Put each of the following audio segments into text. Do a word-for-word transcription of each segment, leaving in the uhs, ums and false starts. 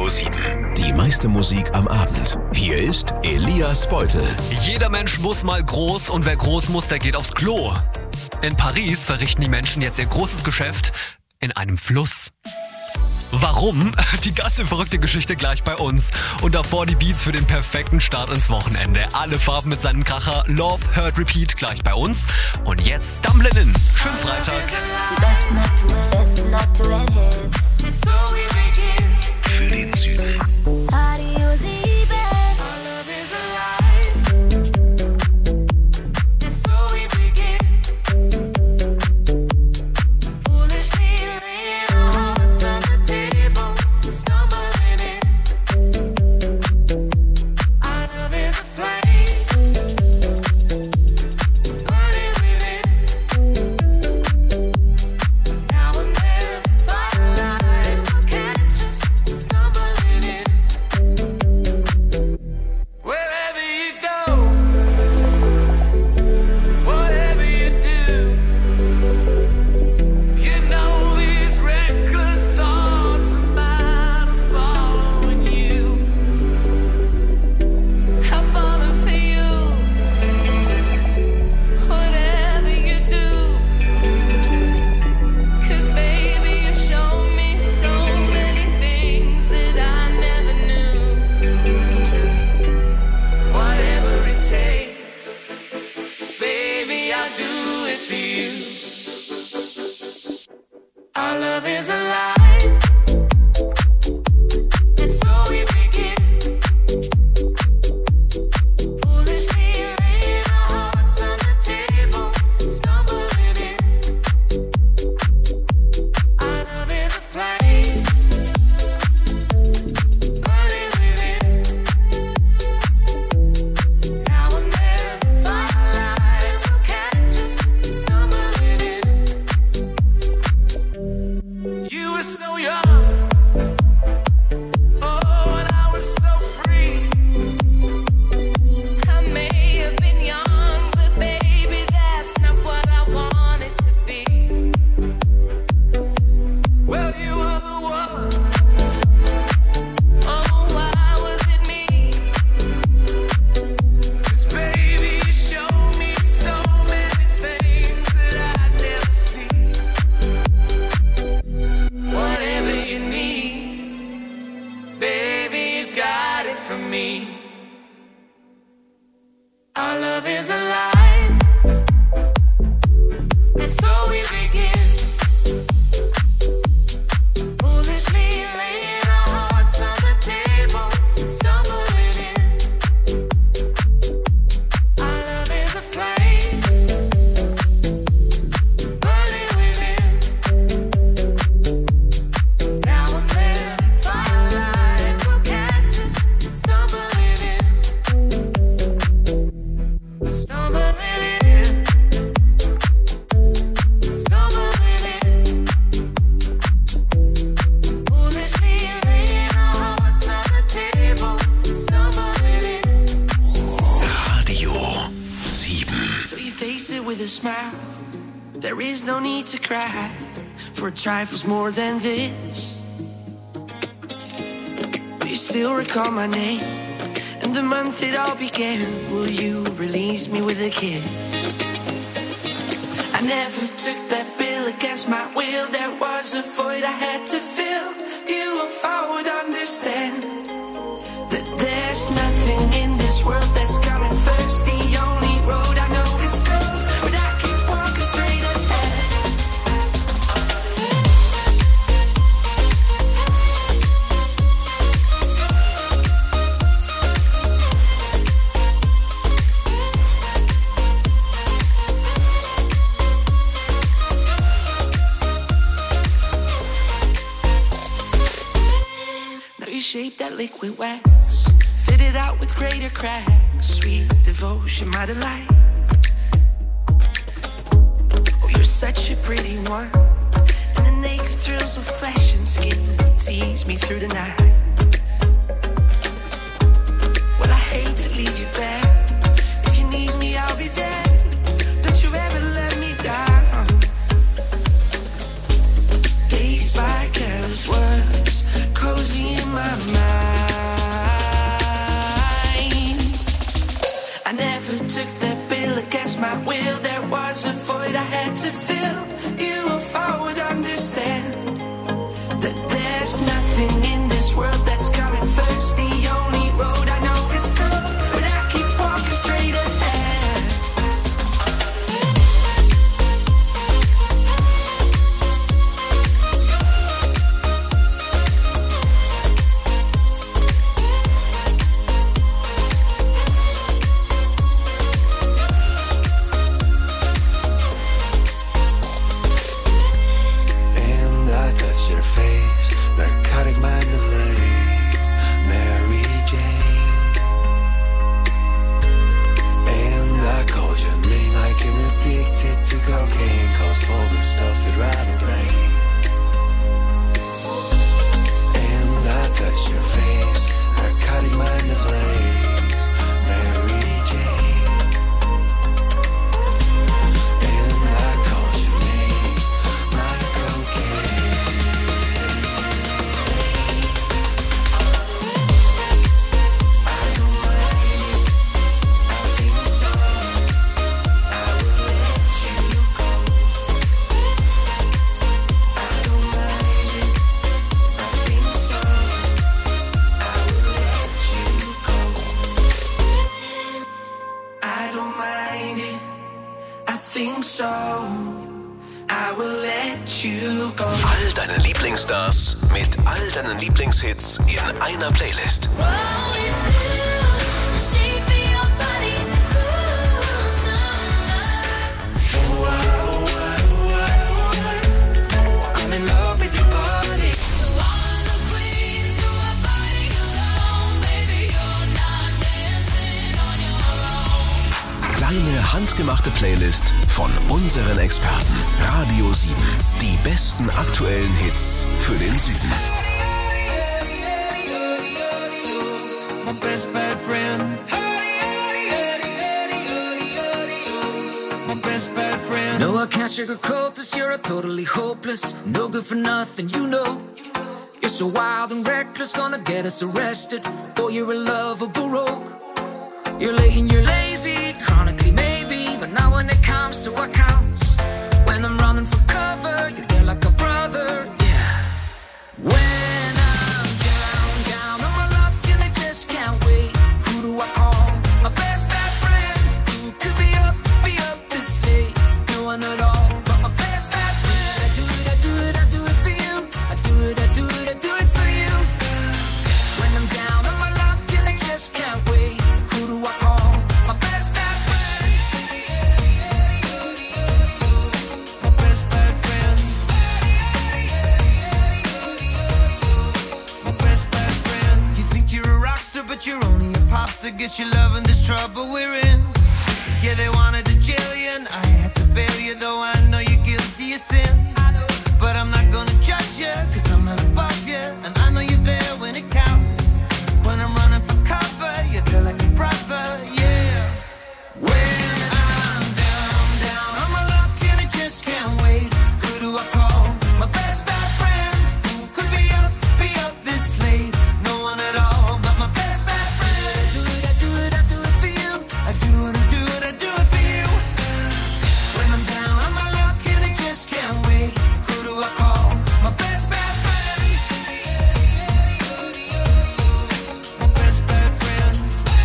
Radio sieben. Die meiste Musik am Abend. Hier ist Elias Beutel. Jeder Mensch muss mal groß und wer groß muss, der geht aufs Klo. In Paris verrichten die Menschen jetzt ihr großes Geschäft in einem Fluss. Warum? Die ganze verrückte Geschichte gleich bei uns. Und davor die Beats für den perfekten Start ins Wochenende. Alle Farben mit seinem Kracher Love, Hurt, Repeat gleich bei uns. Und jetzt Dumbledore. Schönen Freitag. Die besten aktuellen, besten aktuellen Hits. Für den Süden. Radio sieben. Trifles more than this. Do you still recall my name and the month it all began? Will you release me with a kiss? I never took that bill against my will. There was a void I had to fill. You if I would understand that there's nothing in this world that's coming first. The only road I know is cold, but I keep walking straight ahead. Shape that liquid wax, fit it out with greater cracks. Sweet devotion, my delight. Oh, you're such a pretty one, and the naked thrills of flesh and skin tease me through the night. Well, I hate to leave you back. If you need me, I'll be there. Don't you ever let me down. Dazed by careless words, cozy in my mind. world that's coming first. The only road I know is curved, but I keep walking straight ahead. And I touch your face, narcotic mind of lace, Mary Jane. And I called your name like an addicted to cocaine, cause all the stuff I'd rather blame. And I touch your face, narcotic mind of lace, Mary Jane. And I called your name like cocaine. I don't mind it, I think so. I will let you go. I don't mind it, I think so. I will let you go. I don't mind it, I think so. I will let you go. All deine Lieblingsstars mit all deinen Lieblingshits in einer Playlist. I'm in love with your body. Deine handgemachte Playlist von unseren Experten. Radio sieben. Die besten aktuellen Hits für den Süden. My best bad friend. My best bad friend. No, I can't sugarcoat this, you're totally hopeless. No good for nothing, you know. You're so wild and reckless, gonna get us arrested. Boy, you're a lovable rogue. You're late and you're lazy, chronically maybe. But now when it comes to what counts, when I'm running for cover, you're there like a brother, yeah. When I'm down, down on my luck and I just can't wait. Who do I call? My best bad friend. Who could be up, be up this late? No one at all, but my best bad friend. I do it, I do it, I do it for you. I do it, I do it, I do it for you. When I'm down on my luck and I just can't wait. Who do I call? My best bad friend. My best bad friend. My best bad friend. You think you're a rock star, but you're only a pop star. Guess you're loving this trouble we're in. Yeah, they wanted to jail you, and I had to bail you, though I know you're guilty of sin. But I'm not gonna judge you, cause I'm not above you, and I know you're there when it counts. When I'm running for cover, you're there like a brother, yeah. When I'm down, down on my luck and I just can't wait. Who do I call? My best bad friend. Who could be up, be up this late? No one at all, but my best bad friend. I do it, I do it, I do it for you. I do it, I do it, I do it for you. When I'm down on my luck and I just can't wait. Who do I call? My best bad friend. My best bad friend.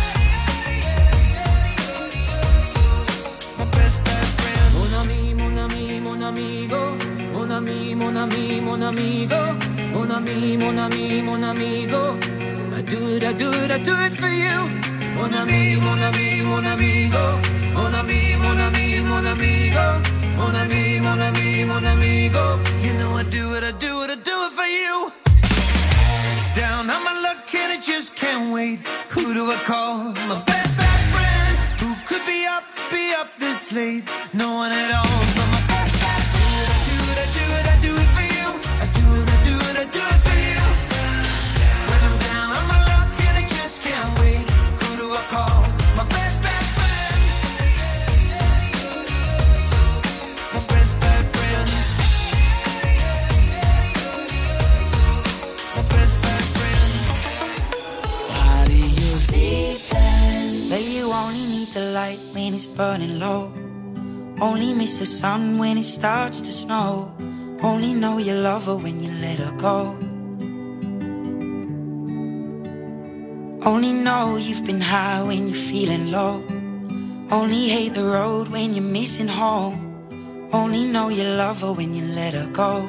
My best bad friend. Mon ami, mon ami, mon amigo. Mon ami, mon ami, mon amigo. Mon ami, mon ami, mon amigo. I do it, I do it, I do it for you. Mon ami, mon ami, mon amigo. Mon ami, mon ami, mon amigo. Mon ami, mon ami, mon amigo. You know I do it, I do it, I do it for you. Down on my luck and I just can't wait. Who do I call? My best bad friend. Who could be up, be up this late? No one at all, but my best bad friend. I do it, I do it, I do it for you. I do it, I do it, I do it for you. When I'm down on my luck and I just can't wait. Who do I call? My best bad friend. My best bad friend. My best bad friend. How do you see sense? That you only need the light when it's burning low. Only miss the sun when it starts to snow. Only know you love her when you let her go. Only know you've been high when you're feeling low. Only hate the road when you're missing home. Only know you love her when you let her go.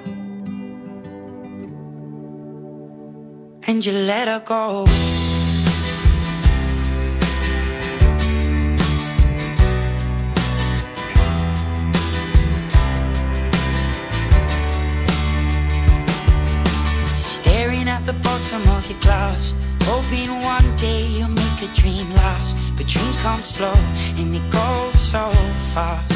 And you let her go. Staring at the bottom of your glass, hoping one day you'll make a dream last. But dreams come slow and they go so fast.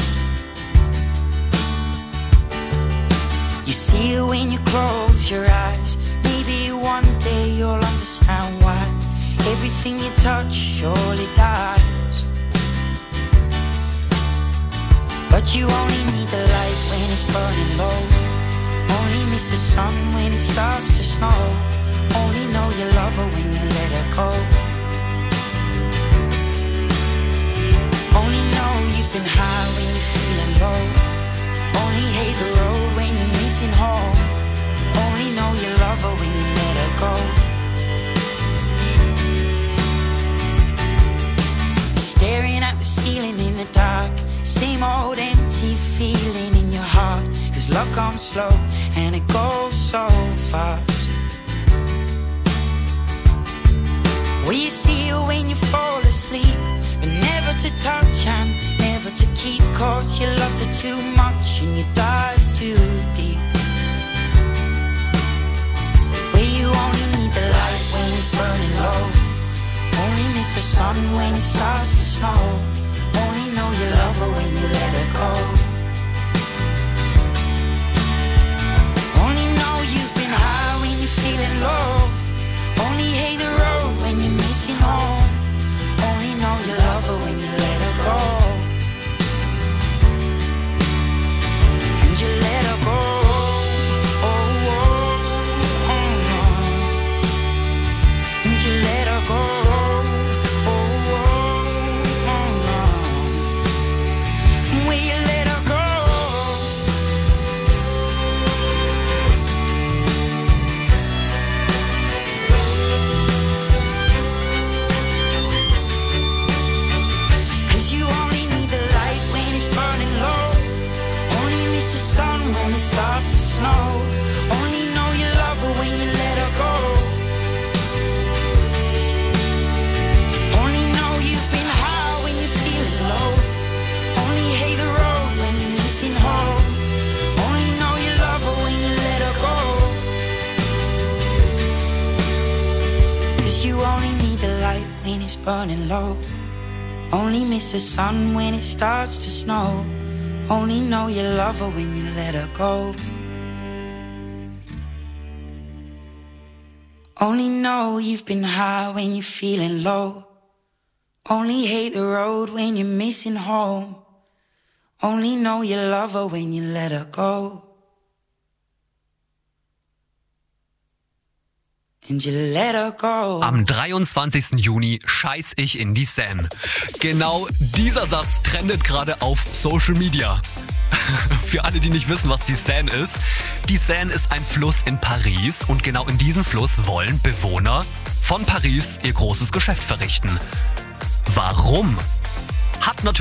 You see it when you close your eyes. Maybe one day you'll understand why everything you touch surely dies. But you only need the light when it's burning low. Only miss the sun when it starts to snow. Only know you love her when you let her go. Only know you've been high when you're feeling low. Only hate the road when you're missing home. Only know you love her when you let her go. Staring at the ceiling in the dark, same old empty feeling in your heart. Cause love comes slow and it goes so fast. Well, you see it when you fall asleep, but never to touch and never to keep. Cause you loved her too much and you dive too deep. Where you only need the light when it's burning low. Only miss the sun when it starts to snow. Only know you love her when you let her go. Only know you've been high when you're feeling low. Only hate the road when you're missing home. Only know you love her when you let her go. And you let her go. Oh, oh, oh, no. And you let her go. Oh, oh, oh, no. Will you let her go? Cause you only need the light when it's burning low. Only miss the sun when it starts to snow. Only know you love her when you let her go. Only know you've been high when you're feeling low. Only hate the road when you're missing home. Only know you love her when you let her go. Cause you only need the light when it's burning low. Only miss the sun when it starts to snow. Only know you love her when you let her go. Only know you've been high when you're feeling low. Only hate the road when you're missing home. Only know you love her when you let her go. And you let her go. Am dreiundzwanzigsten Juni scheiß ich in die Seine. Genau dieser Satz trendet gerade auf Social Media. Für alle, die nicht wissen, was die Seine ist. Die Seine ist ein Fluss in Paris und genau in diesem Fluss wollen Bewohner von Paris ihr großes Geschäft verrichten. Warum? Hat natürlich